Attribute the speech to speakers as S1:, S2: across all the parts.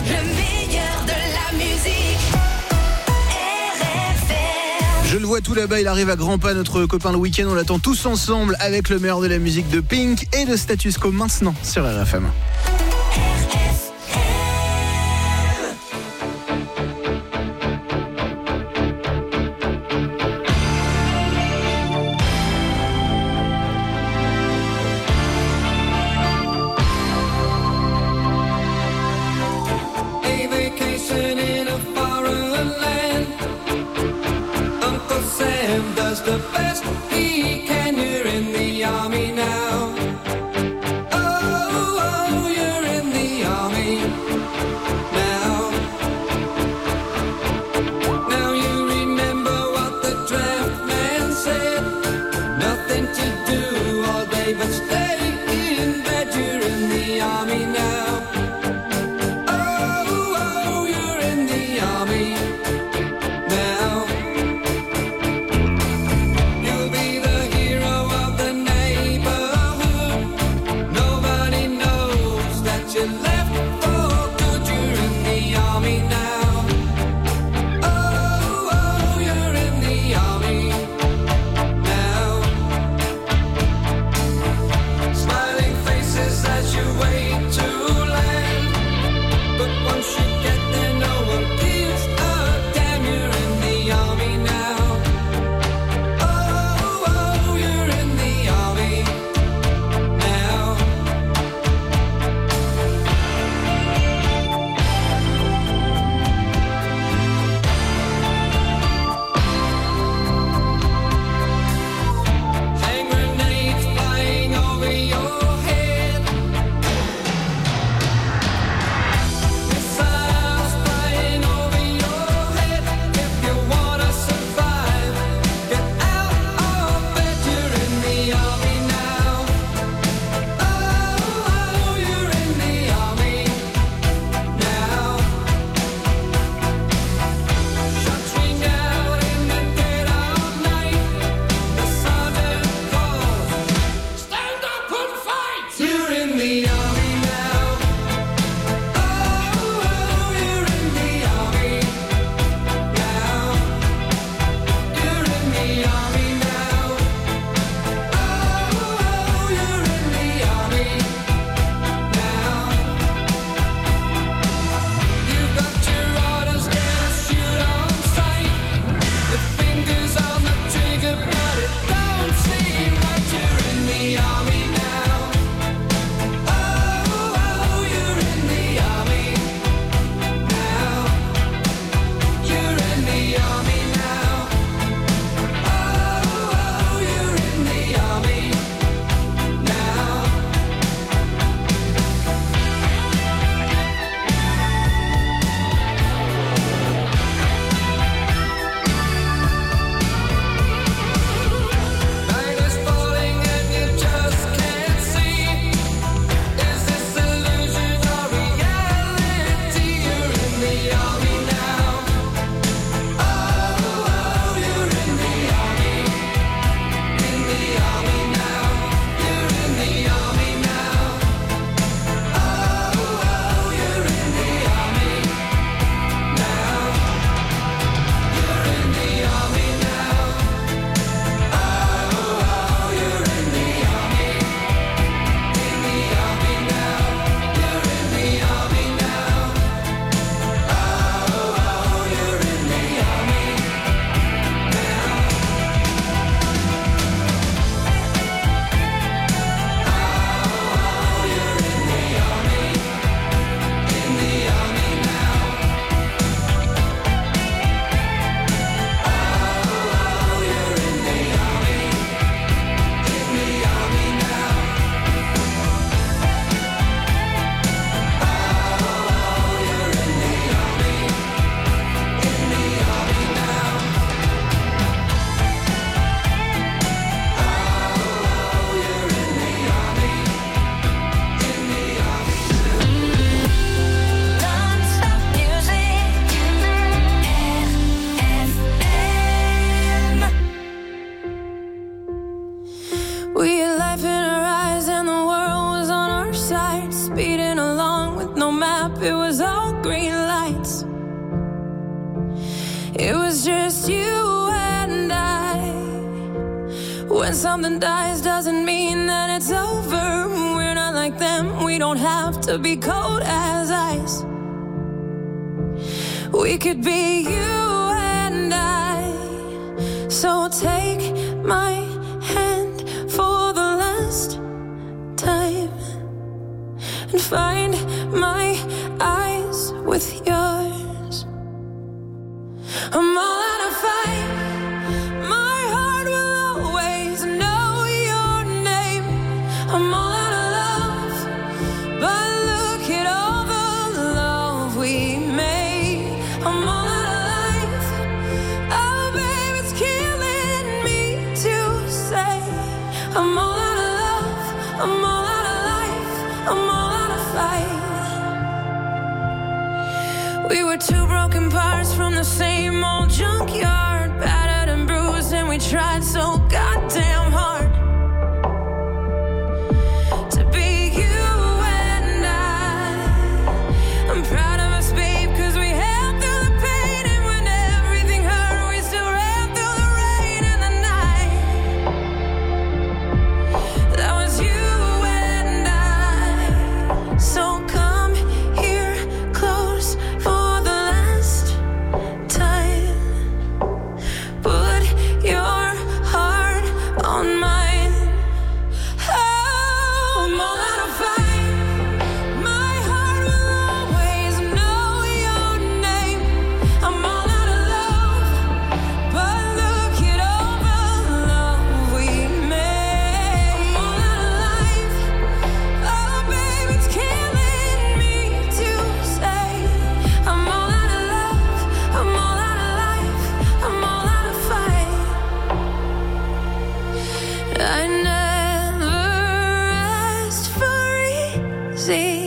S1: Le meilleur de la musique. RFM.
S2: Je le vois tout là-bas, il arrive à grands pas, notre copain le week-end. On l'attend tous ensemble avec le meilleur de la musique de Pink et de Status Quo maintenant sur RFM.
S3: Does the best he can. You're in the army now. Oh, you're in the army now. Now you remember what the draft man said. Nothing to do all day but stay in bed. You're in the army now. Oh, you're in the army now. You'll be
S4: green lights. It was just you and I. When something dies doesn't mean that it's over. We're not like them, we don't have to be cold as ice. We could be you and I. So take my hand for the last time and find my eyes with yours. I'm all out of fight. My heart will always know your name. I'm all out of love, but look at all the love we made. I'm all out of life. Oh, babe, it's killing me to say. I'm all out of love. I'm all out of life. I'm all out of fight. We were two broken parts from the same old junkyard, battered and bruised, and we tried so goddamn hard to be you and I. I'm proud of us, babe, 'cause we held through the pain, and when everything hurt, we still ran through the rain and the night. That was you and I. So come here close for the last time. Put your heart on mine. Oh, I'm all out of fight. My heart will always know your name. I'm all out of love, but look at all the love we made. I'm all out of life. Oh, babe, it's killing me to say. I'm all out of love. I'm all out of life. I'm all out of fight. I never asked for easy,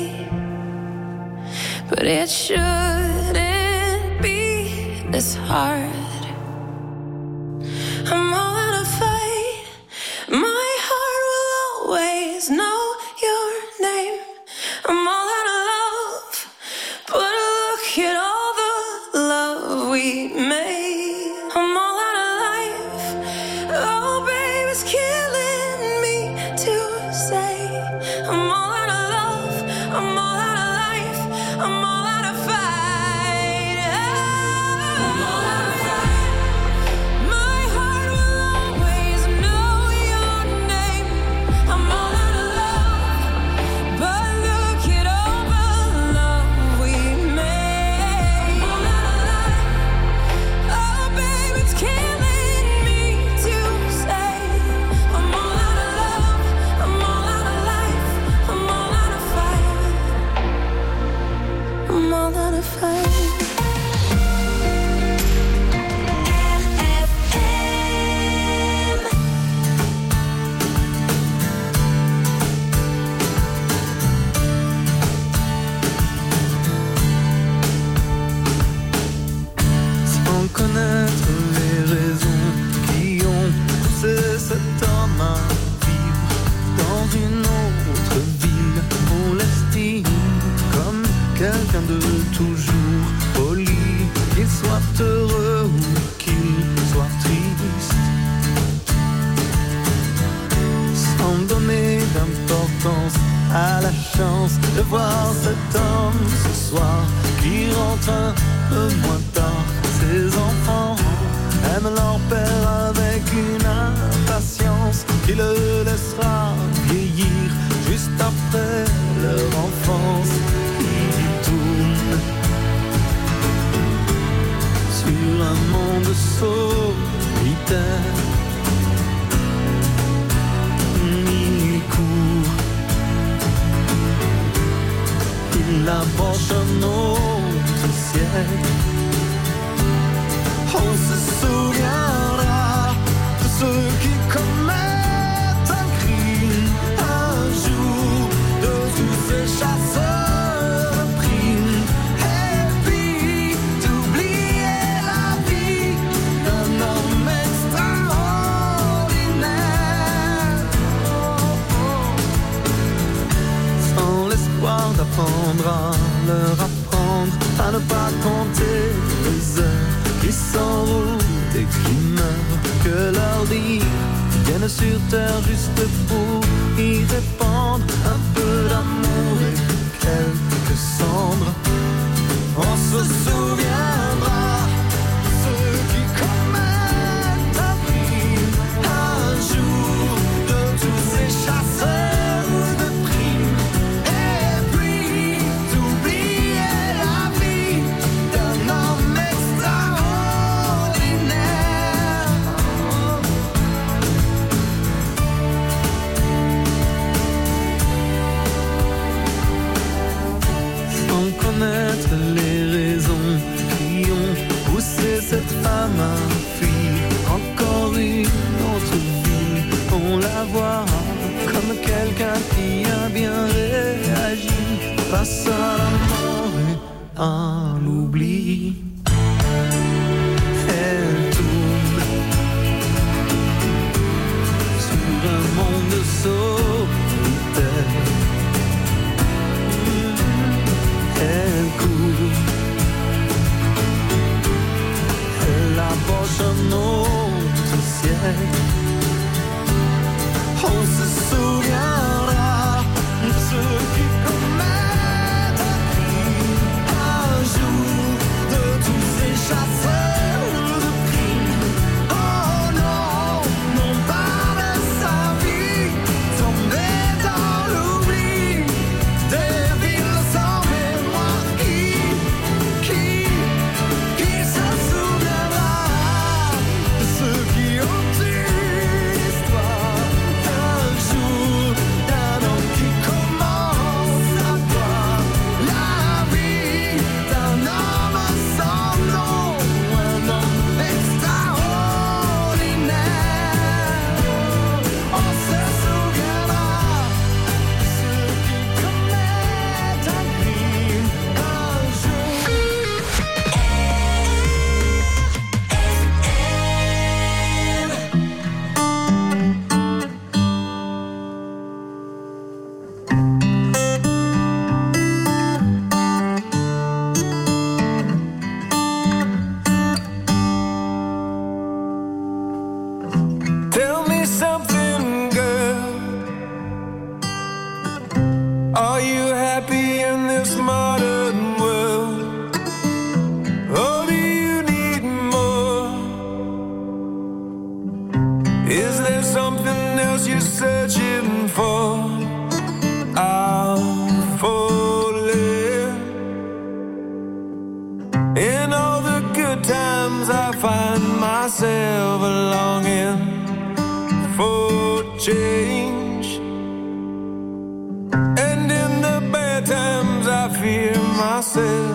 S4: but it shouldn't be this hard. I'm all out of fight. My heart will always know your name. I'm all out of love, but look at all the love we made. I'm all out of life. Oh, babe, it's killing me to say. I'm all out of love. I'm all out of life. I'm all out of fight. I'm all out of fight. My heart will always know your name. I'm all out of love, but look at all the love we made. I'm all out of life. Oh, babe, it's killing me to say. I'm all out of love. I'm all out of life. I'm all out of fight. I'm all out of fight.
S5: Sans connaître les raisons qui ont poussé cet homme à vivre dans une autre ville. On l'estime comme quelqu'un de toujours poli, qu'il soit heureux ou qu'il soit triste, sans donner d'importance à la chance de voir cet homme ce soir qui rentre un peu moins tard. Ses enfants aiment leur père avec une impatience qui le laissera vieillir juste après leur enfance. Il tourne sur un monde solitaire. Il court, il approche un autre ciel. On se souviendra de ceux qui commettent un crime un jour, de tous ces chasseurs de primes. Et puis d'oublier la vie d'un homme extraordinaire, sans l'espoir d'apprendre à leur apprendre ne pas compter les heures qui s'enroulent et qui meurent, que leur dire viennent sur terre juste pour y répandre un peu d'amour et quelques cendres. On se souviendra ceux qui commettent un crime un jour, de tous ces chasseurs de primes, et puis d'oublier la vie d'un homme extraordinaire. Sans connaître les raisons qui ont poussé cette femme à fuir encore une autre vie. On la voit comme quelqu'un qui a bien réagi face à la mort et à l'oubli. Elle tourne sur un monde solitaire. Elle court, elle approche un autre ciel. On se souviendra de ceux qui commettent un crime un jour, de tous ces chasseurs de primes. Oh non, non pas de sa vie, tombée dans l'oubli, des villes sans mémoire. Qui se souviendra de ceux qui ont eu l'histoire un jour, d'un homme qui commence à voir la vie d'un homme sans nom, un homme extraordinaire. On se souviendra de ceux qui commettent un crime un jour. Tell me something, girl. Are you happy in this modern world? Or do you need more? Is there something else you're searching for? I'm falling. In all the good times I find myself longing for change, and in the bad times I fear myself.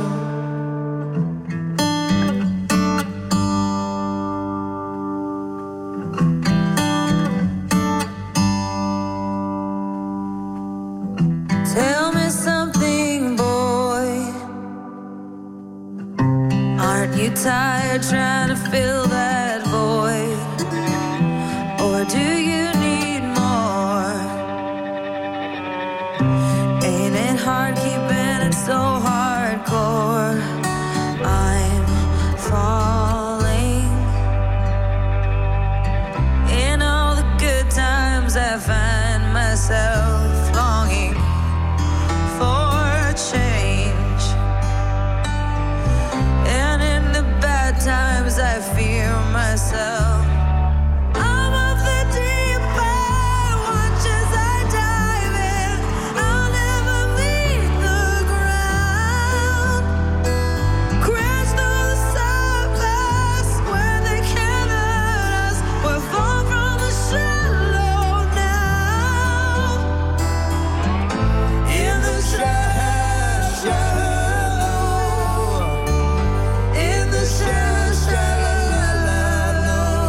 S4: Tell me something, boy. Aren't you tired trying to fill that void? Or do you need more? Ain't it hard keeping it so hardcore? I'm falling. In all the good times I find myself longing for change, and in the bad times I fear myself. I'm of the deep end, watch as I dive in. I'll never meet the ground. Crash through the surface where they can't hurt us. We're far from the shallow now. In the shallow, in the shallow.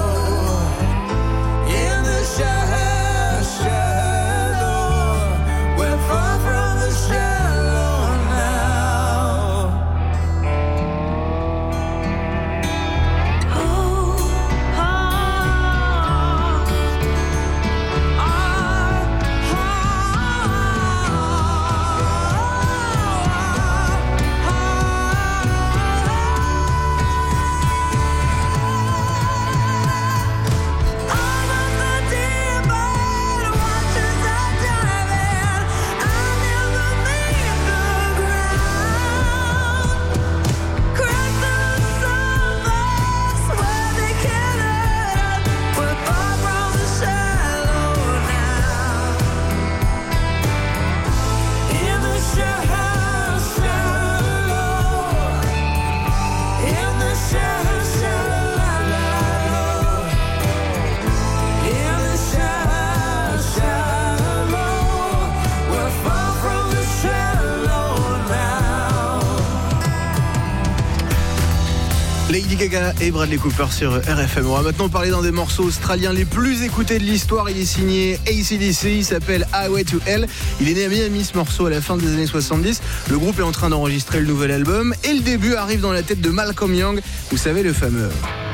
S2: Lady Gaga et Bradley Cooper sur RFM. On va maintenant parler d'un des morceaux australiens les plus écoutés de l'histoire. Il est signé AC/DC, il s'appelle Highway to Hell. Il est né à Miami, ce morceau, à la fin des années 70. Le groupe est en train d'enregistrer le nouvel album et le début arrive dans la tête de Malcolm Young, vous savez, le fameux.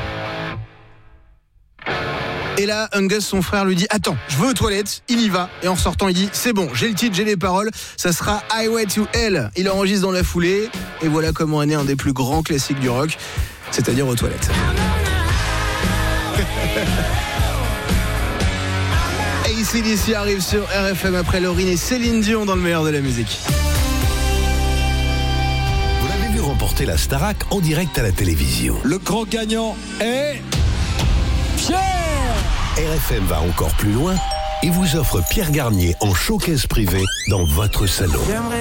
S2: Et là, Angus, son frère, lui dit « Attends, je veux aux toilettes », il y va. Et en sortant, il dit « C'est bon, j'ai le titre, j'ai les paroles, ça sera Highway to Hell ». Il enregistre dans la foulée, et voilà comment est né un des plus grands classiques du rock, c'est-à-dire aux toilettes. AC/DC arrive sur RFM après Lauryn et Céline Dion dans le meilleur de la musique.
S6: Vous l'avez vu remporter la Starac en direct à la télévision.
S7: Le grand gagnant est Pierre.
S6: RFM va encore plus loin et vous offre Pierre Garnier en showcase privé dans votre salon.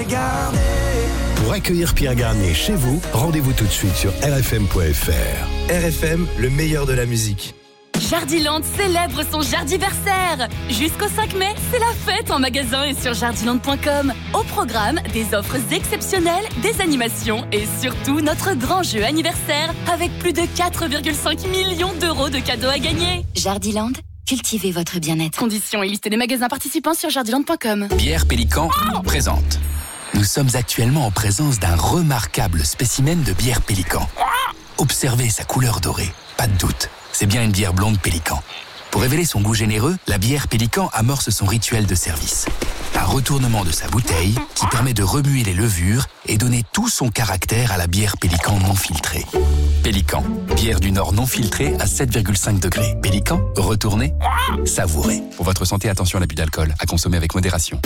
S6: Pour accueillir Pierre Garnier chez vous, rendez-vous tout de suite sur rfm.fr.
S8: RFM, le meilleur de la musique.
S9: Jardiland célèbre son Jardiversaire. Jusqu'au 5 mai, c'est la fête en magasin et sur jardiland.com. Au programme, des offres exceptionnelles, des animations et surtout notre grand jeu anniversaire avec plus de 4,5 millions d'euros de cadeaux à gagner.
S10: Jardiland, cultivez votre bien-être.
S9: Conditions et liste des magasins participants sur jardiland.com.
S11: Bière Pélican présente. Nous sommes actuellement en présence d'un remarquable spécimen de bière Pélican. Observez sa couleur dorée, pas de doute. C'est bien une bière blonde Pélican. Pour révéler son goût généreux, la bière Pélican amorce son rituel de service. Un retournement de sa bouteille qui permet de remuer les levures et donner tout son caractère à la bière Pélican non filtrée. Pélican, bière du Nord non filtrée à 7,5 degrés. Pélican, retournez, savourez. Pour votre santé, attention à l'abus d'alcool, à consommer avec modération.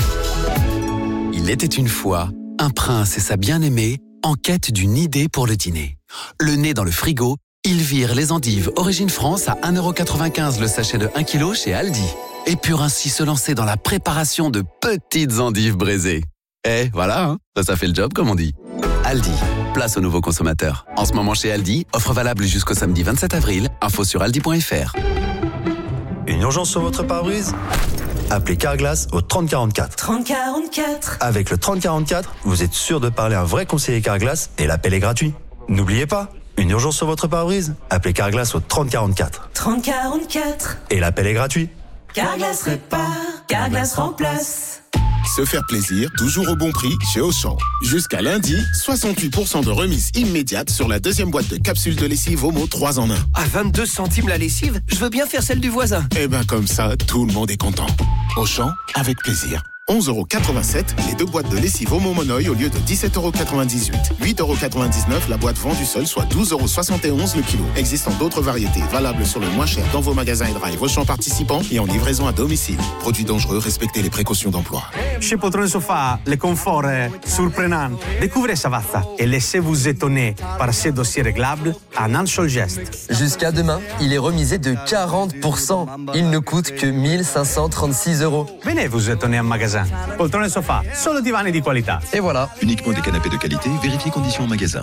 S12: Il était une fois un prince et sa bien-aimée en quête d'une idée pour le dîner. Le nez dans le frigo, ils virent les endives Origine France à 1,95€ le sachet de 1 kg chez Aldi et purent ainsi se lancer dans la préparation de petites endives braisées. Et voilà, hein, ça fait le job comme on dit. Aldi, place aux nouveaux consommateurs. En ce moment chez Aldi, offre valable jusqu'au samedi 27 avril, info sur aldi.fr.
S13: Une urgence sur votre pare-brise ? Appelez Carglass au 3044.
S1: 3044.
S13: Avec le 3044, vous êtes sûr de parler à un vrai conseiller Carglass et l'appel est gratuit. N'oubliez pas, une urgence sur votre pare-brise ? Appelez Carglass au 3044.
S1: 3044.
S13: Et l'appel est gratuit.
S1: Carglass répare, Carglass remplace.
S14: Se faire plaisir, toujours au bon prix chez Auchan. Jusqu'à lundi, 68% de remise immédiate sur la deuxième boîte de capsules de lessive Omo 3 en 1.
S8: À 22 centimes la lessive, je veux bien faire celle du voisin.
S14: Eh ben comme ça, tout le monde est content. Auchan, avec plaisir. 11,87€ les deux boîtes de lessive Omo Monoï au lieu de 17,98€. 8,99€ la boîte vendue seule, soit 12,71€ le kilo. Existant d'autres variétés valables sur le moins cher dans vos magasins et drive Auchan participants et en livraison à domicile. Produits dangereux, respectez les précautions d'emploi.
S15: Chez Poltrone Sofa, le confort est surprenant. Découvrez Savazza et laissez-vous étonner par ces dossiers réglables en un seul geste.
S16: Jusqu'à demain, il est remisé de 40%. Il ne coûte que 1 536€.
S15: Venez vous étonner en magasin. Poltrone Sofa, solo divani di qualità.
S16: Et voilà.
S17: Uniquement des canapés de qualité, vérifiez conditions en magasin.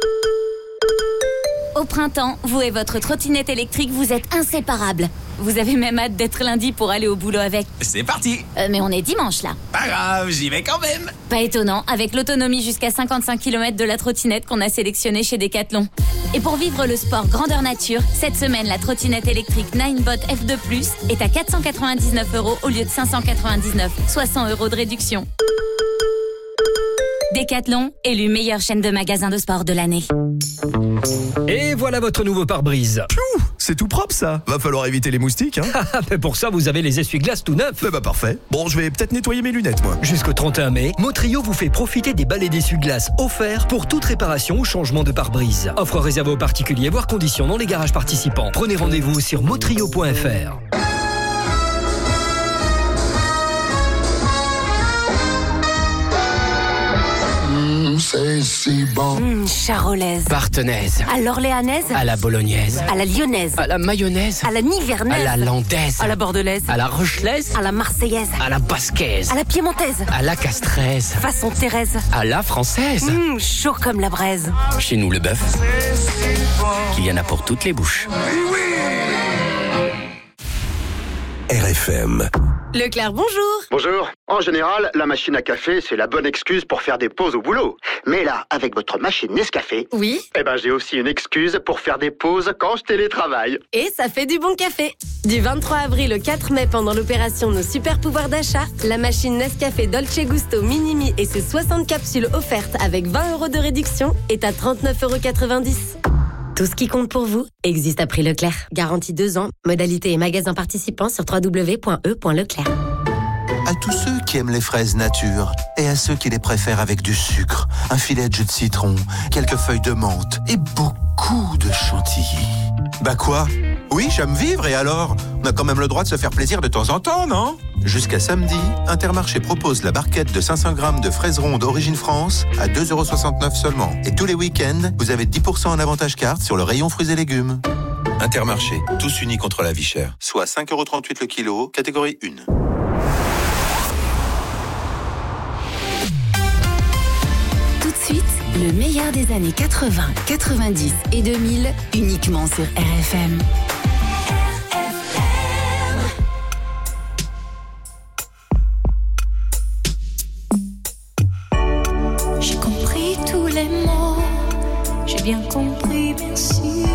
S10: Au printemps, vous et votre trottinette électrique, vous êtes inséparables. Vous avez même hâte d'être lundi pour aller au boulot avec.
S11: C'est parti.
S10: Mais on est dimanche là.
S11: Pas grave, j'y vais quand même.
S10: Pas étonnant, avec l'autonomie jusqu'à 55 km de la trottinette qu'on a sélectionnée chez Decathlon. Et pour vivre le sport grandeur nature, cette semaine, la trottinette électrique Ninebot F2+, est à 499€ au lieu de 599, soit 100€ de réduction. Decathlon, élu meilleure chaîne de magasins de sport de l'année.
S18: Et voilà votre nouveau pare-brise.
S17: C'est tout propre ça. Va falloir éviter les moustiques, hein.
S18: Mais pour ça, vous avez les essuie-glaces tout neufs.
S17: Bah parfait. Bon, je vais peut-être nettoyer mes lunettes, moi.
S18: Jusqu'au 31 mai, Motrio vous fait profiter des balais d'essuie-glaces offerts pour toute réparation ou changement de pare-brise. Offre réservée aux particuliers, voire conditions dans les garages participants. Prenez rendez-vous sur motrio.fr.
S19: C'est si bon.
S20: Charolaise.
S21: Partenaise.
S20: À l'orléanaise.
S21: À la bolognaise.
S20: À la lyonnaise.
S21: À la mayonnaise.
S20: À la nivernaise.
S21: À la landaise.
S20: À la bordelaise.
S21: À la rochelaise.
S20: À la marseillaise.
S21: À la basquaise.
S20: À la piémontaise.
S21: À la castraise.
S20: Façon Thérèse.
S21: À la française.
S20: Chaud comme la braise.
S21: Chez nous, le bœuf, qu'il y en a pour toutes les bouches.
S6: RFM,
S3: Leclerc, bonjour.
S22: Bonjour. En général, la machine à café, c'est la bonne excuse pour faire des pauses au boulot. Mais là, avec votre machine Nescafé...
S3: Oui.
S22: J'ai aussi une excuse pour faire des pauses quand je télétravaille.
S3: Et ça fait du bon café. Du 23 avril au 4 mai, pendant l'opération Nos Super Pouvoirs d'achat, la machine Nescafé Dolce Gusto Minimi et ses 60 capsules offertes avec 20 € de réduction est à 39,90 €. Tout ce qui compte pour vous existe à prix Leclerc. Garantie 2 ans. Modalité et magasins participants sur www.e.leclerc.
S23: À tous ceux qui aiment les fraises nature et à ceux qui les préfèrent avec du sucre, un filet de jus de citron, quelques feuilles de menthe et beaucoup de chantilly. Bah quoi? Oui, j'aime vivre et alors? On a quand même le droit de se faire plaisir de temps en temps, non? Jusqu'à samedi, Intermarché propose la barquette de 500 grammes de fraises rondes Origine France à 2,69 € seulement. Et tous les week-ends, vous avez 10% en avantage carte sur le rayon fruits et légumes. Intermarché, tous unis contre la vie chère. Soit 5,38 € le kilo, catégorie 1.
S24: Tout de suite, le meilleur des années 80, 90 et 2000, uniquement sur RFM.
S4: J'ai compris tous les mots, j'ai bien compris, merci.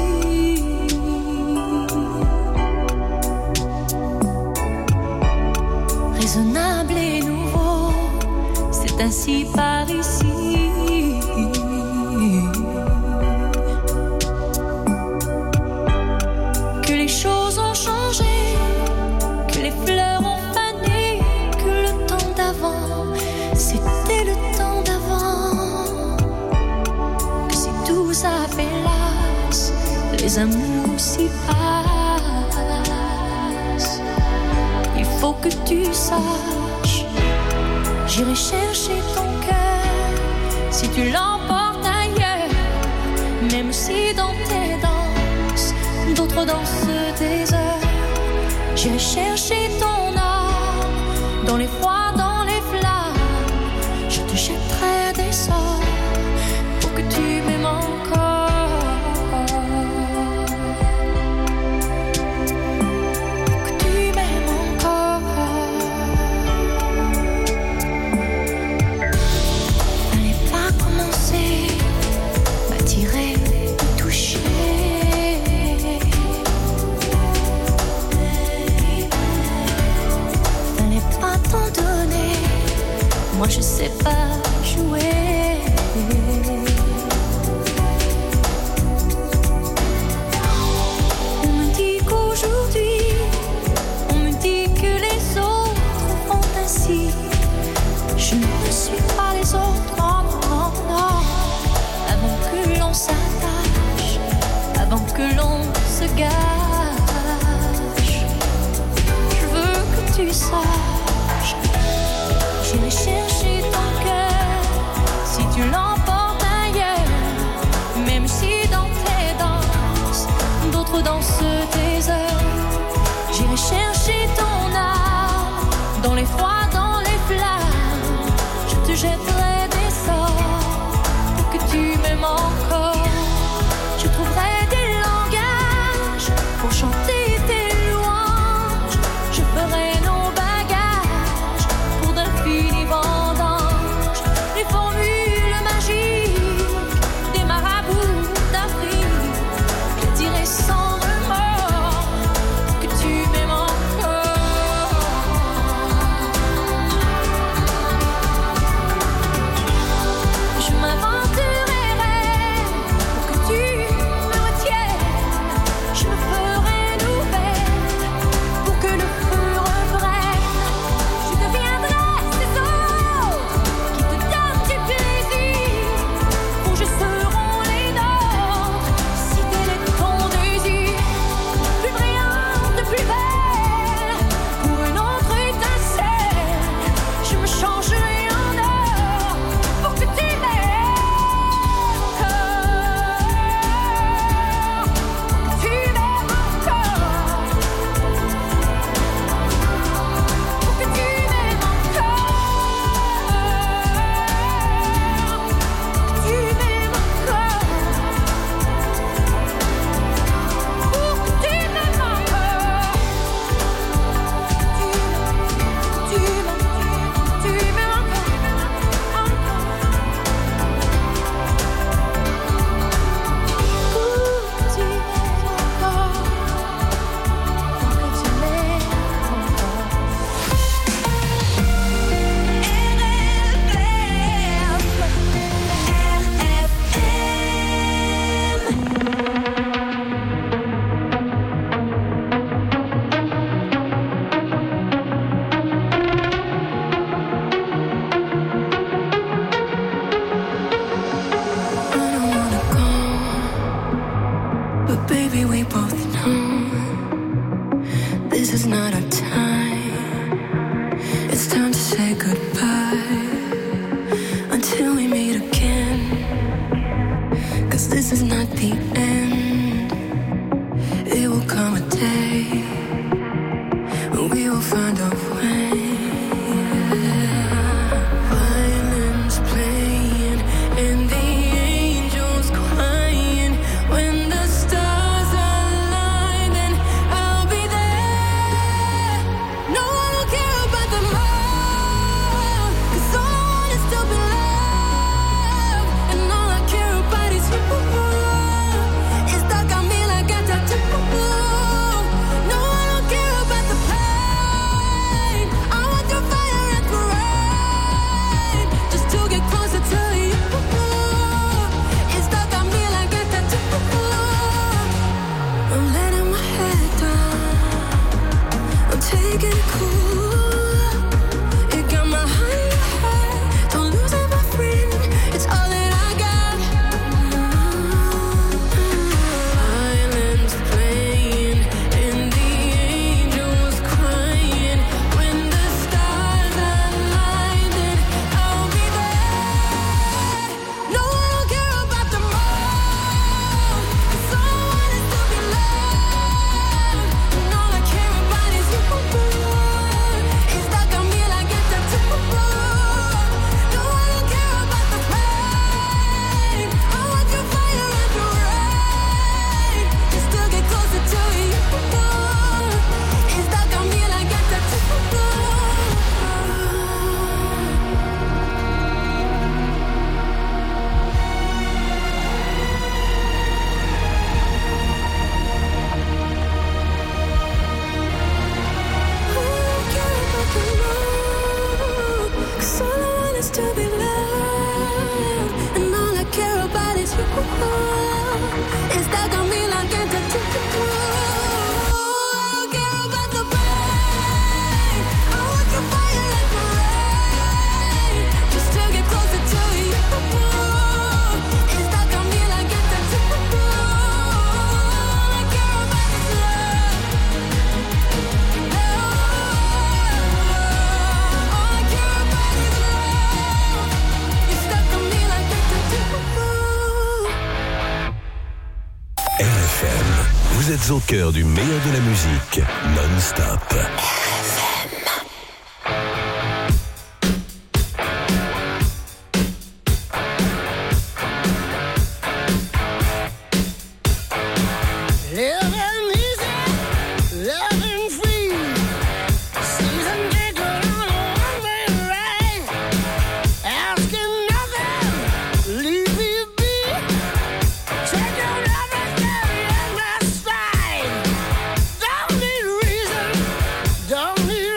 S4: Raisonnable et nouveau, c'est ainsi par ici. Que les choses ont changé, que les fleurs ont fané, que le temps d'avant, c'était le temps d'avant. Que si tout s'appelasse, les amours s'y passent. Il faut que tu saches, j'irai chercher ton cœur si tu l'emportes ailleurs. Même si dans tes danses, d'autres dansent des heures. J'irai chercher ton âme dans les froids, dans les flammes. Je te jetterai des sorts pour que tu m'aimes encore. Pour que tu m'aimes encore. Fallait pas commencer, m'attirer, me toucher. Fallait pas t'en donner, moi je sais pas jouer. On me dit qu'aujourd'hui, on me dit que les autres font ainsi. Je ne suis pas les autres, non, non, non. Avant que l'on s'attache, avant que l'on se gâche, je veux que tu saches, j'irai chercher ton cœur si tu l'emportes ailleurs. Même si dans tes danses, d'autres dansent tes heures. J'irai chercher ton âme dans les froids, dans les flammes. Je te jetterai des sorts pour que tu m'aimes encore. Je trouverai des langages pour chanter tes louanges. Je ferai nos bagages pour d'infinis vendanges. Les formules magiques des marabouts d'Afrique, je dirai sans remords. we both know this is not our time. It's time to say goodbye until we meet again. 'Cause this is not the end. It will come a day when we will find a way. Violins playing and the angels crying. When the stars align, then I'll be there. No one will care about the love, 'cause all I want is to be loved. And all I care about is you. It's stuck on me like a tattoo. No one will care about the pain. I want the fire and the rain, just to get closer to you. It's stuck on me like a tattoo. I'm letting my head down, I'm taking it cool. You got my heart in your head, don't lose it, my friend. It's all that I got. Violins playing and the angels crying. When the stars align, then I'll be there. No one will care about the moon, 'cause all I want is to be loved. And all I care about is you. It's stuck on me like a tattoo. No one will care about the pain. I want your fire and your rain, just to get closer to you. It's stuck on me like a tattoo. Cause all I want is to be loved, and all I care about is you. It's stuck on me like a tattoo. I don't care about the pain. I want your fire and the rain, just to get closer to you. It's stuck on me like a tattoo. All I care about is love. All I care about is love. It's stuck on me like a tattoo.
S6: RFM, vous êtes au cœur du meilleur de la musique, non-stop.
S2: Living easy, living free. Season ticket on a one-way ride. Asking nothing, leave me be. Taking everything in my stride. Don't need reason, don't need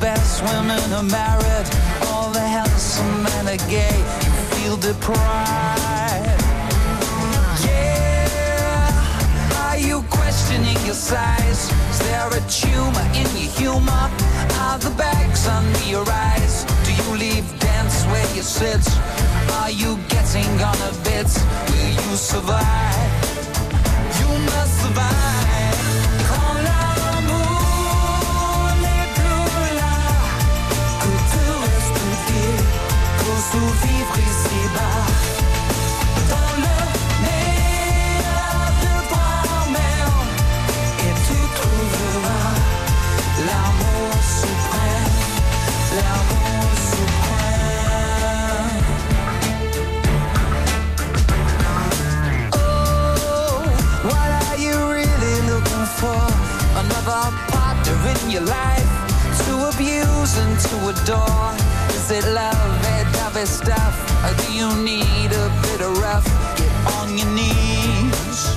S5: best women are married, all the handsome men are gay. You feel deprived. Yeah, are you questioning your size? Is there a tumor in your humor? Are the bags under your eyes? Do you leave dance where you sit? Are you getting on a bit? Will you survive? You must survive. Quand l'amour n'est plus là, que te reste-t-il pour survivre ici-bas? Dans le meilleur de toi-même, et tu trouveras l'amour suprême, l'amour suprême. Oh, what are you really looking for? Another partner in your life to abuse and to adore? Is it love and other stuff? Or do you need a bit of rough? Get on your knees.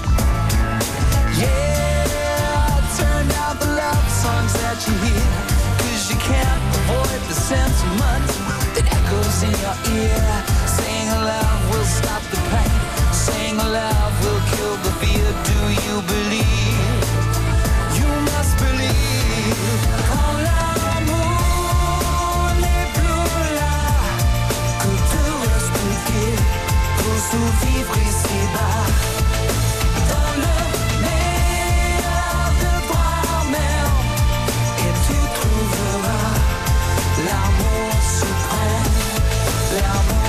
S5: Yeah, turn down the love songs that you hear, 'cause you can't avoid the sentiment that echoes in your ear. Saying love will stop the pain, saying love will kill the fear. Do you believe? You must believe. Quand l'amour n'est plus là, que te reste-t-il pour survivre ici-bas? Dans le meilleur de toi-même, et tu trouveras l'amour suprême, l'amour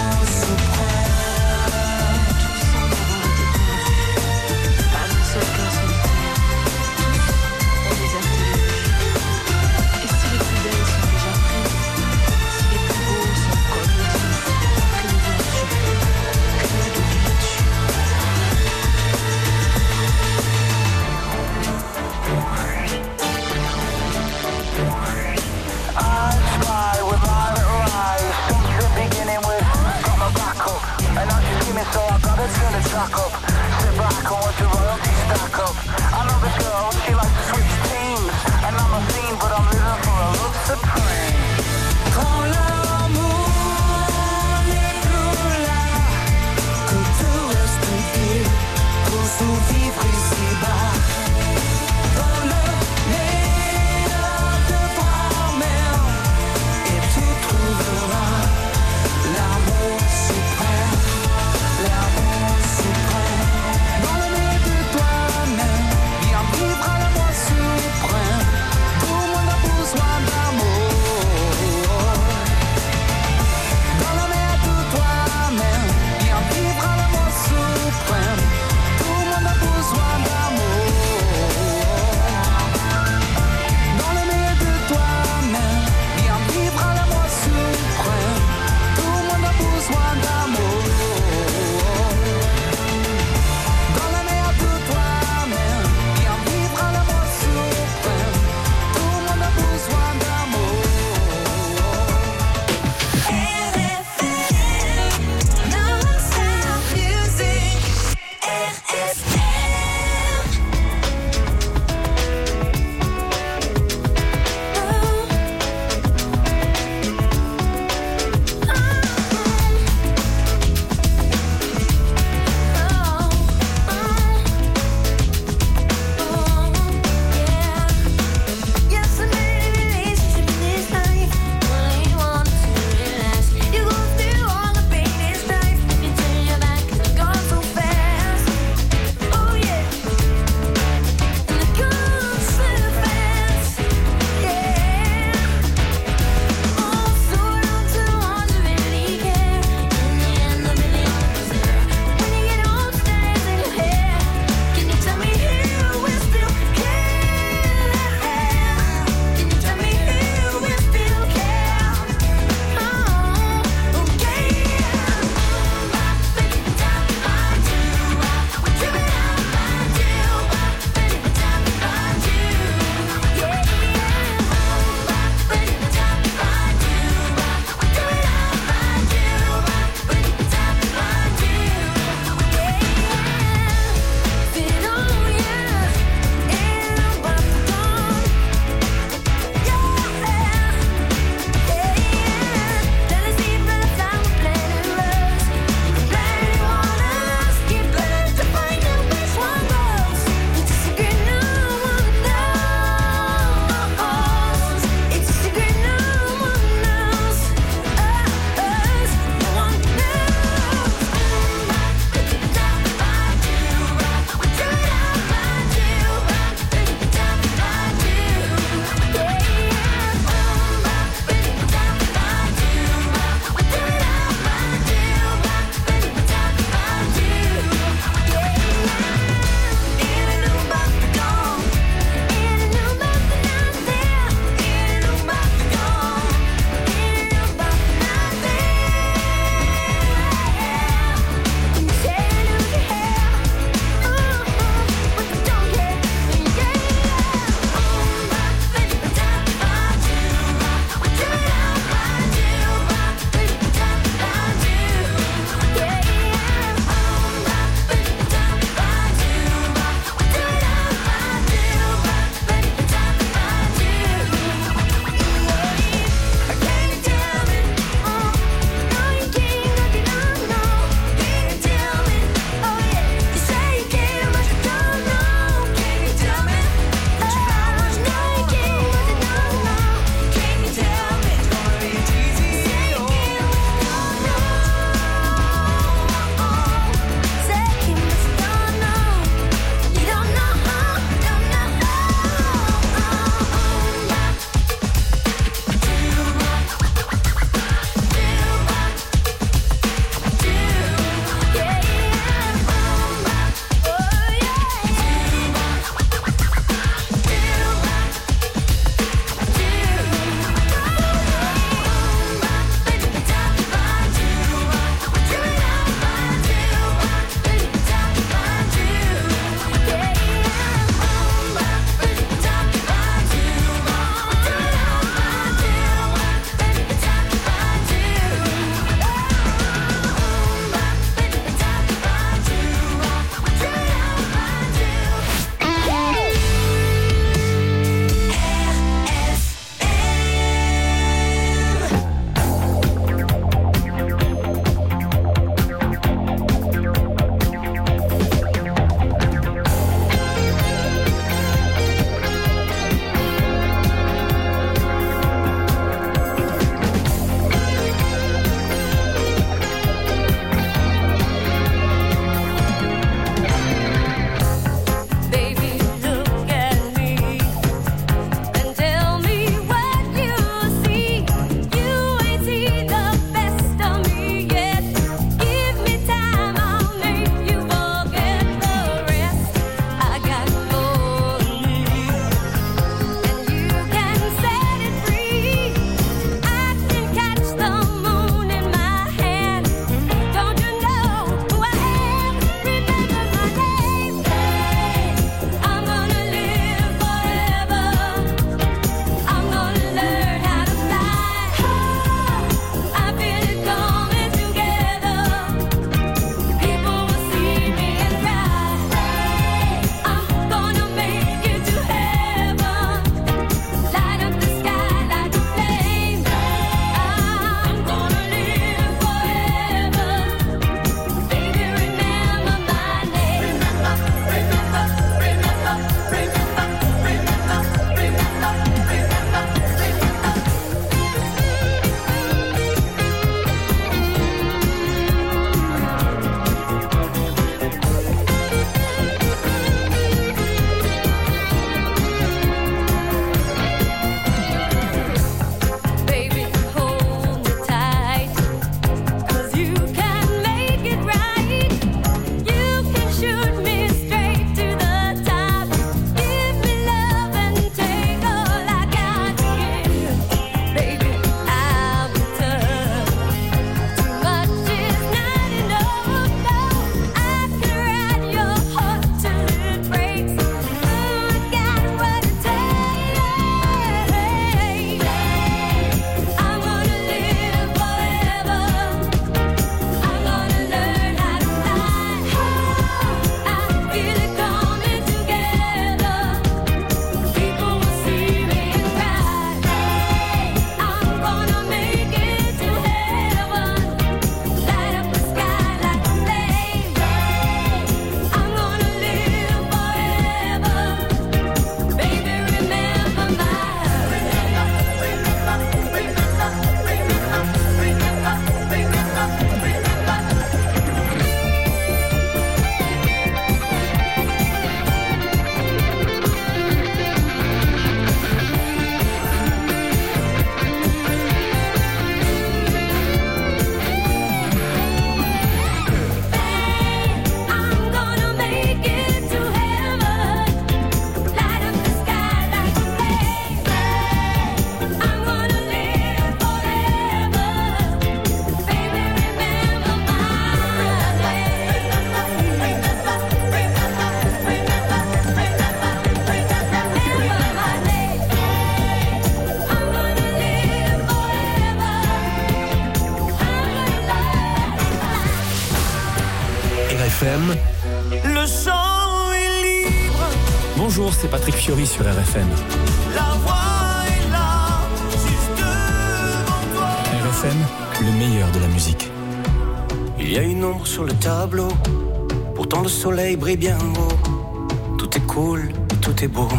S7: RFM.
S2: Le chant est libre.
S7: Bonjour, c'est Patrick Fiori sur RFM.
S2: La voix est là, juste devant toi.
S7: RFM, le meilleur de la musique.
S21: Il y a une ombre sur le tableau, pourtant le soleil brille bien haut. Tout est cool, tout est beau.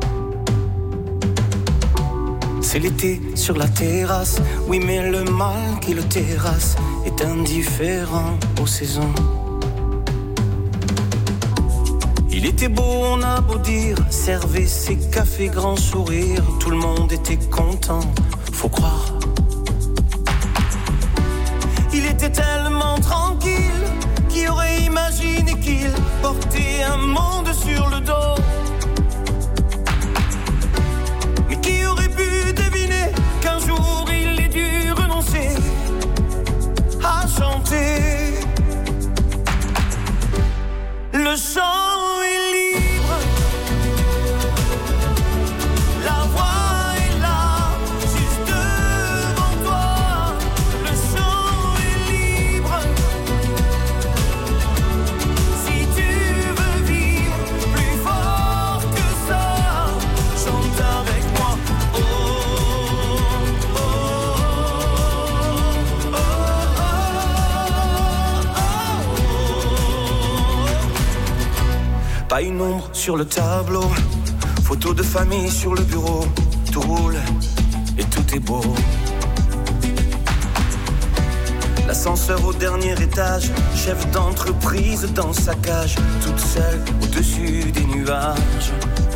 S21: C'est l'été sur la terrasse, oui mais le mal qui le terrasse est indifférent aux saisons. Il était beau, on a beau dire, servait ses cafés grand sourire, tout le monde était content, faut croire. Il était tellement tranquille, qui aurait imaginé qu'il portait un monde sur le dos. Mais qui aurait pu deviner qu'un jour il ait dû renoncer à chanter. Le chant est libre, la voix est là, juste devant toi. Le chant est libre, si tu veux vivre plus fort que ça, chante avec moi. Oh, oh, oh, oh, oh, oh. Pas une ombre sur le tableau, photo de famille sur le bureau, tout roule et tout est beau. L'ascenseur au dernier étage, chef d'entreprise dans sa cage, toute seule au-dessus des nuages.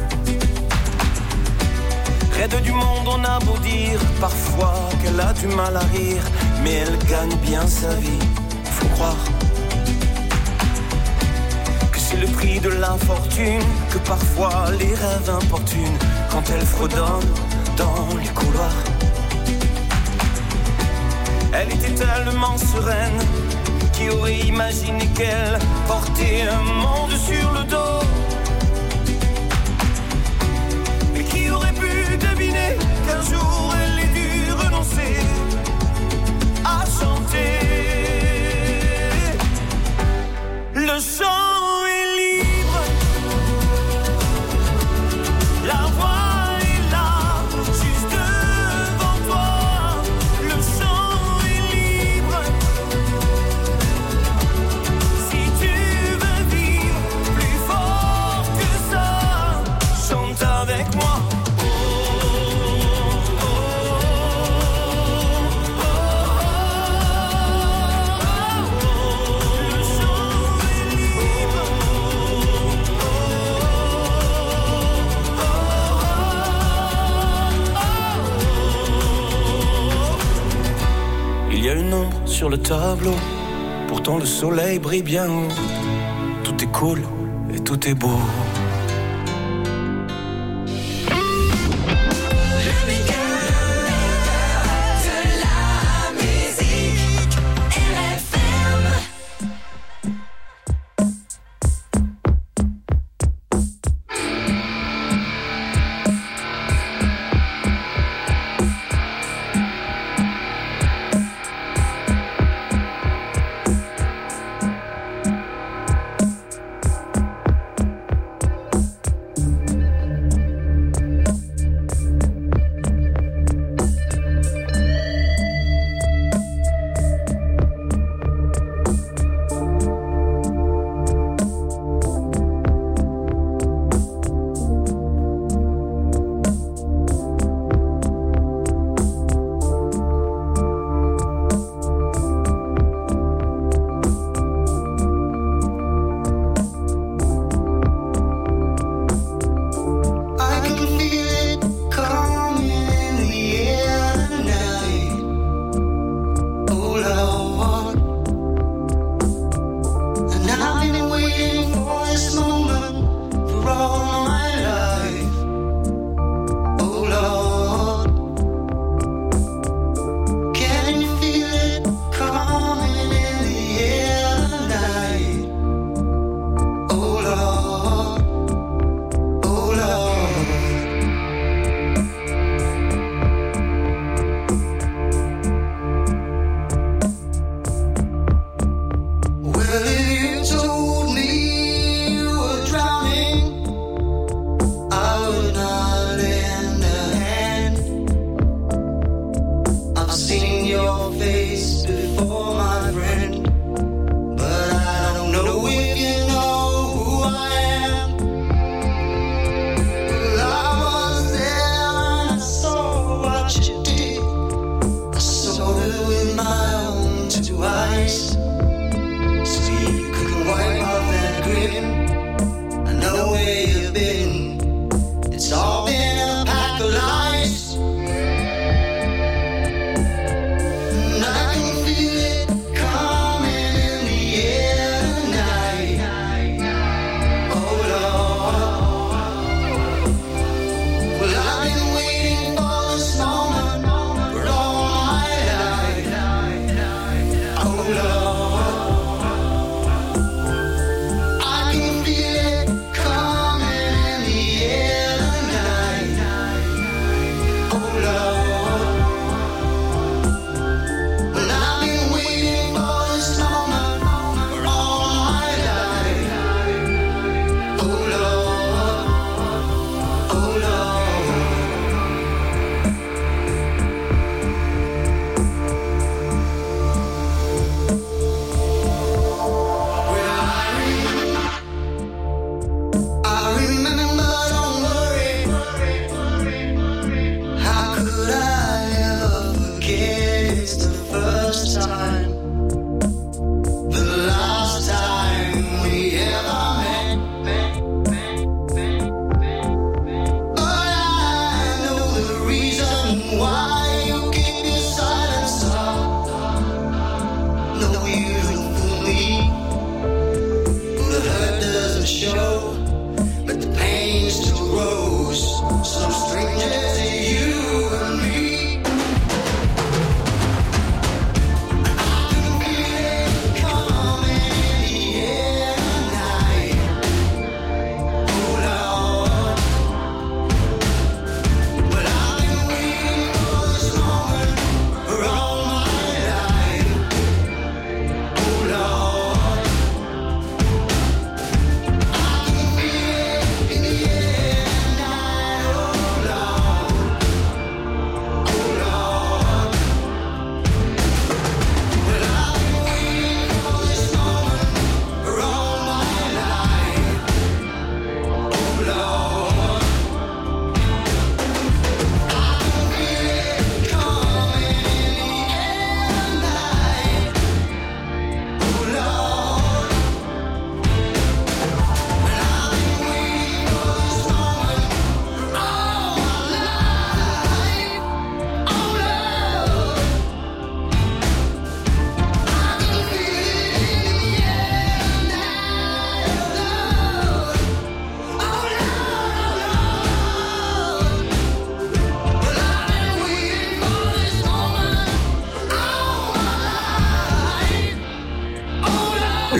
S21: Raide du monde, on a beau dire parfois qu'elle a du mal à rire, mais elle gagne bien sa vie, faut croire. C'est le prix de l'infortune, que parfois les rêves importunent quand elle fredonne dans les couloirs. Elle était tellement sereine, qui aurait imaginé qu'elle portait un monde sur le dos. Et qui aurait pu deviner qu'un jour elle ait dû renoncer à chanter. Le chant sur le tableau, pourtant le soleil brille bien haut. Tout est cool et tout est beau.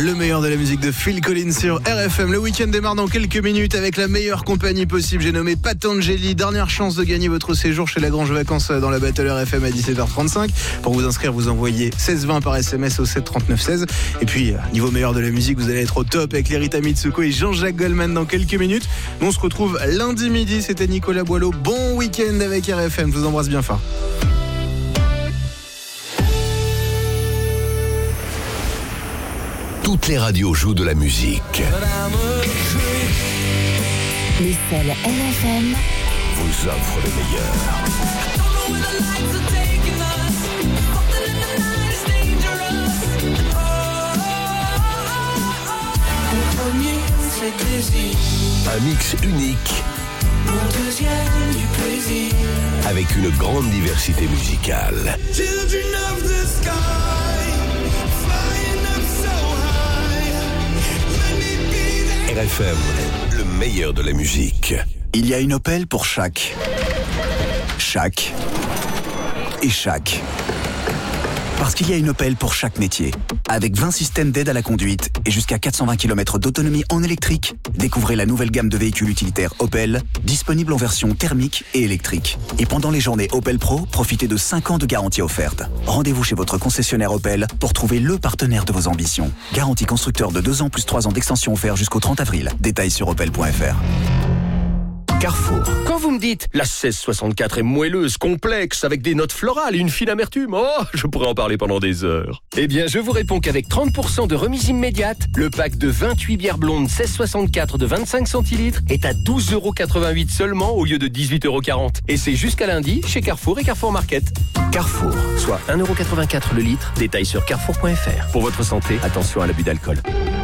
S1: Le meilleur de la musique de Phil Collins sur RFM. Le week-end démarre dans quelques minutes avec la meilleure compagnie possible. J'ai nommé Patangeli. Dernière chance de gagner votre séjour chez Lagrange Vacances dans la Battle RFM à 17h35. Pour vous inscrire, vous envoyez 1620 par SMS au 73916. Et puis, niveau meilleur de la musique, vous allez être au top avec Lerita Mitsuko et Jean-Jacques Goldman dans quelques minutes. Nous, on se retrouve lundi midi. C'était Nicolas Boileau. Bon week-end avec RFM. Je vous embrasse bien fort.
S6: Toutes les radios jouent de la musique.
S24: Les seuls RFM
S6: vous offrent le meilleur. Un mix unique avec une grande diversité musicale. RFM, le meilleur de la musique.
S9: Il y a une Opel pour chaque et chaque. Parce qu'il y a une Opel pour chaque métier. Avec 20 systèmes d'aide à la conduite et jusqu'à 420 km d'autonomie en électrique, découvrez la nouvelle gamme de véhicules utilitaires Opel, disponible en version thermique et électrique. Et pendant les journées Opel Pro, profitez de 5 ans de garantie offerte. Rendez-vous chez votre concessionnaire Opel pour trouver le partenaire de vos ambitions. Garantie constructeur de 2 ans plus 3 ans d'extension offert jusqu'au 30 avril. Détails sur opel.fr.
S12: Carrefour. Quand vous me dites la 1664 est moelleuse, complexe, avec des notes florales et une fine amertume, oh, je pourrais en parler pendant des heures. Eh bien, je vous réponds qu'avec 30% de remise immédiate, le pack de 28 bières blondes 1664 de 25 centilitres est à 12,88€ seulement au lieu de 18,40€. Et c'est jusqu'à lundi chez Carrefour et Carrefour Market. Carrefour, soit 1,84€ le litre. Détail sur carrefour.fr. Pour votre santé, attention à l'abus d'alcool.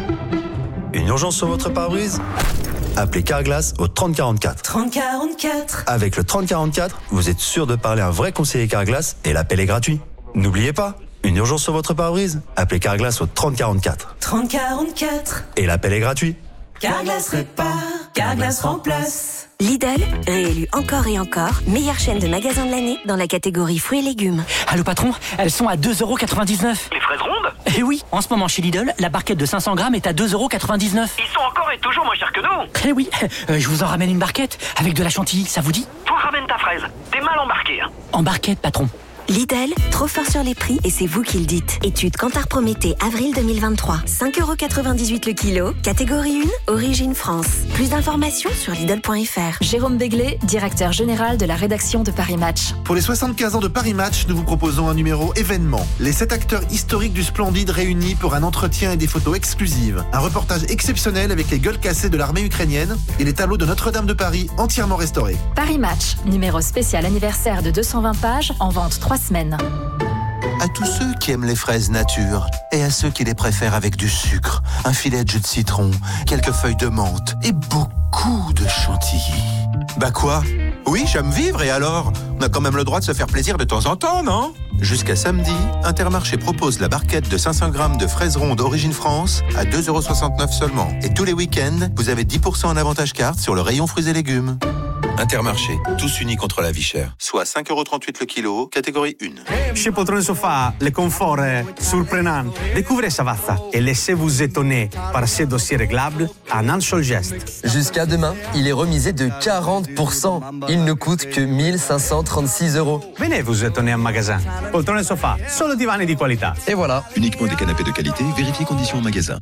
S13: Une urgence sur votre pare-brise ? Appelez Carglass au 3044.
S4: 3044.
S13: Avec le 3044, vous êtes sûr de parler à un vrai conseiller Carglass et l'appel est gratuit. N'oubliez pas, une urgence sur votre pare-brise ? Appelez Carglass au 3044.
S4: 3044.
S13: Et l'appel est gratuit.
S4: Carglass répare, Carglass remplace.
S20: Lidl, réélu encore et encore, meilleure chaîne de magasins de l'année dans la catégorie fruits et légumes.
S25: Allô patron, elles sont à 2,99€.
S26: Les fraises rondes ?
S25: Eh oui, en ce moment chez Lidl, la barquette de 500 grammes est à 2,99€.
S26: Ils sont encore et toujours moins chers que nous.
S25: Eh oui, je vous en ramène une barquette avec de la chantilly, ça vous dit ?
S26: Toi ramène ta fraise, t'es mal embarqué. Hein.
S25: En barquette patron.
S20: Lidl, trop fort sur les prix et c'est vous qui le dites. Étude Kantar Prométhée, avril 2023. 5,98€ le kilo. Catégorie 1, origine France. Plus d'informations sur Lidl.fr.
S27: Jérôme Béglé, directeur général de la rédaction de Paris Match.
S28: Pour les 75 ans de Paris Match, nous vous proposons un numéro événement. Les 7 acteurs historiques du Splendide réunis pour un entretien et des photos exclusives. Un reportage exceptionnel avec les gueules cassées de l'armée ukrainienne et les tableaux de Notre-Dame de Paris entièrement restaurés.
S27: Paris Match, numéro spécial anniversaire de 220 pages, en vente 3 semaines.
S23: À tous ceux qui aiment les fraises nature et à ceux qui les préfèrent avec du sucre, un filet de jus de citron, quelques feuilles de menthe et beaucoup de chantilly. Bah quoi ? Oui, j'aime vivre et alors ? On a quand même le droit de se faire plaisir de temps en temps, non ? Jusqu'à samedi, Intermarché propose la barquette de 500 grammes de fraises rondes origine France à 2,69€ seulement. Et tous les week-ends, vous avez 10% en avantage carte sur le rayon fruits et légumes. Intermarché, tous unis contre la vie chère. Soit 5,38€ le kilo, catégorie 1.
S15: Chez Poltrone Sofa, le confort est surprenant. Découvrez Savazza et laissez-vous étonner par ces dossiers réglables à un seul geste.
S16: Jusqu'à demain, il est remisé de 40%. Il ne coûte que 1536€.
S15: Venez vous étonner en magasin. Poltrone Sofa, solo divani di qualità.
S16: Et voilà.
S17: Uniquement des canapés de qualité, vérifiez conditions en magasin.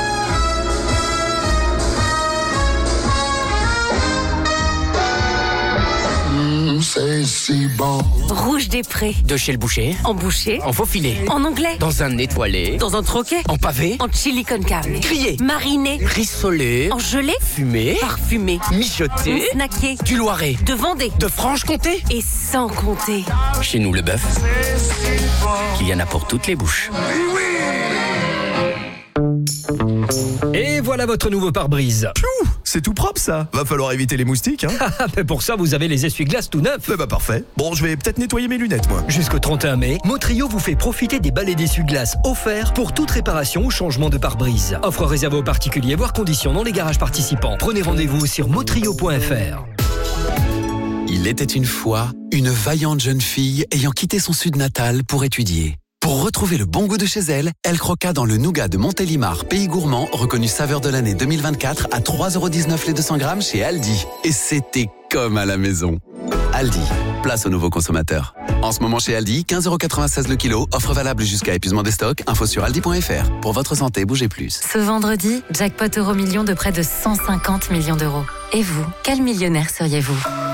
S19: C'est si bon.
S20: Rouge des Prés.
S25: De chez le boucher.
S20: En boucher.
S25: En faux filet.
S20: En anglais.
S25: Dans un étoilé.
S20: Dans un troquet.
S25: En pavé.
S20: En chili con carne.
S25: Grillé.
S20: Mariné.
S25: Rissolé.
S20: En gelée.
S25: Fumé.
S20: Parfumé.
S25: Mijoté.
S20: Snacké.
S25: Du Loiret.
S20: De Vendée.
S25: De Franche-Comté.
S20: Et sans compter.
S25: Chez nous, le bœuf, il y en a pour toutes les bouches.
S18: Et voilà votre nouveau pare-brise.
S17: C'est tout propre ça. Va falloir éviter les moustiques, hein.
S18: Mais pour ça, vous avez les essuie-glaces tout neufs.
S17: Bah parfait. Bon, je vais peut-être nettoyer mes lunettes, moi.
S18: Jusqu'au 31 mai, Motrio vous fait profiter des balais d'essuie-glaces offerts pour toute réparation ou changement de pare-brise. Offre réservée aux particuliers, voire conditions dans les garages participants. Prenez rendez-vous sur motrio.fr.
S11: Il était une fois une vaillante jeune fille ayant quitté son sud natal pour étudier.
S2: Pour retrouver le bon goût de chez elle, elle croqua dans le nougat de Montélimar, pays gourmand, reconnu saveur de l'année 2024 à 3,19€ les 200 grammes chez Aldi. Et c'était comme à la maison. Aldi, place aux nouveaux consommateurs. En ce moment chez Aldi, 15,96€ le kilo, offre valable jusqu'à épuisement des stocks, info sur aldi.fr. Pour votre santé, bougez plus.
S27: Ce vendredi, jackpot Euro-Million de près de 150 millions d'euros. Et vous, quel millionnaire seriez-vous ?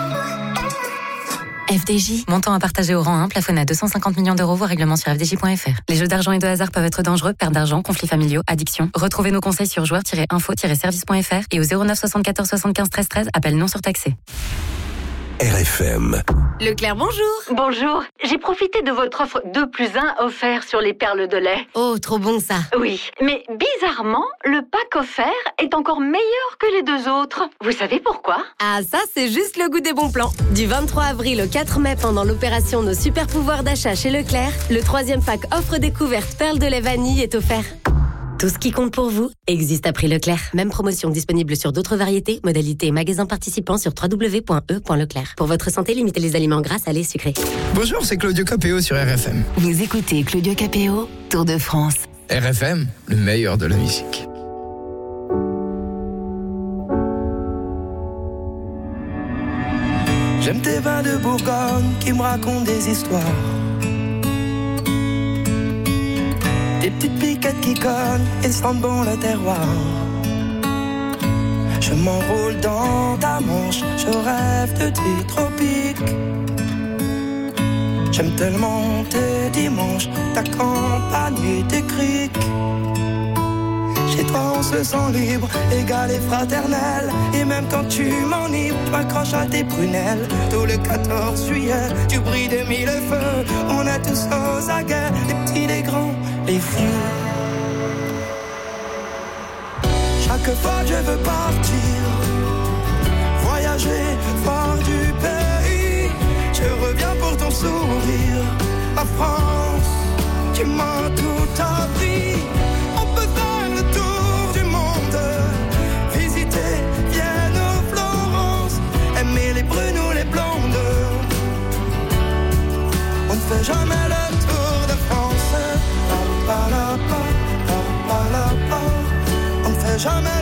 S27: FDJ. Montant à partager au rang 1, plafonné à 250 millions d'euros, voire règlement sur fdj.fr. Les jeux d'argent et de hasard peuvent être dangereux, perte d'argent, conflits familiaux, addiction. Retrouvez nos conseils sur joueurs-info-service.fr et au 09 74 75 13 13, appel non surtaxé.
S6: RFM.
S3: Leclerc, bonjour. Bonjour. J'ai profité de votre offre 2+1 offert sur les perles de lait. Oh, trop bon ça. Oui, mais bizarrement, le pack offert est encore meilleur que les deux autres. Vous savez pourquoi ? Ah, ça, c'est juste le goût des bons plans. Du 23 avril au 4 mai, pendant l'opération Nos super pouvoirs d'achat chez Leclerc, le 3e pack offre découverte perles de lait vanille est offert. Tout ce qui compte pour vous existe à prix Leclerc. Même promotion disponible sur d'autres variétés, modalités et magasins participants sur www.e.leclerc. Pour votre santé, limitez les aliments gras, salés, sucrés.
S5: Bonjour, c'est Claudio Capéo sur RFM.
S24: Vous écoutez Claudio Capéo, Tour de France.
S5: RFM, le meilleur de la musique.
S21: J'aime tes vins de Bourgogne qui me racontent des histoires. Des petites piquettes qui cognent et sentent bon le terroir. Je m'enroule dans ta manche, je rêve de tes tropiques. J'aime tellement tes dimanches, ta campagne et tes criques. Chez toi on se sent libre, égal et fraternel. Et même quand tu m'enivres, tu m'accroches à tes prunelles. Tout le 14 juillet, tu brilles de mille feux. On est tous aux aguets, les petits, les grands, les vieux. Chaque fois que je veux partir, voyager, voir du pays, je reviens pour ton sourire. Ma France, tu m'as tout appris. On peut faire le tour du monde, visiter Vienne ou Florence, aimer les brunes ou les blondes. On ne fait jamais le tour de France. On ne fait jamais